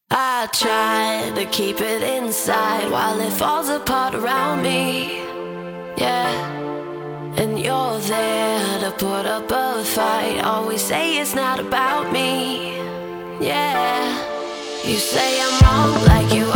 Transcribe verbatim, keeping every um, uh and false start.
I try to keep it inside while it falls apart around me. Yeah, and you're there to put up a fight. Always say it's not about me. Yeah, you say I'm wrong like you